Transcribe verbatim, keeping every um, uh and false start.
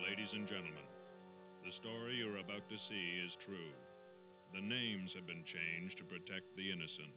Ladies and gentlemen, the story you're about to see is true. The names have been changed to protect the innocent.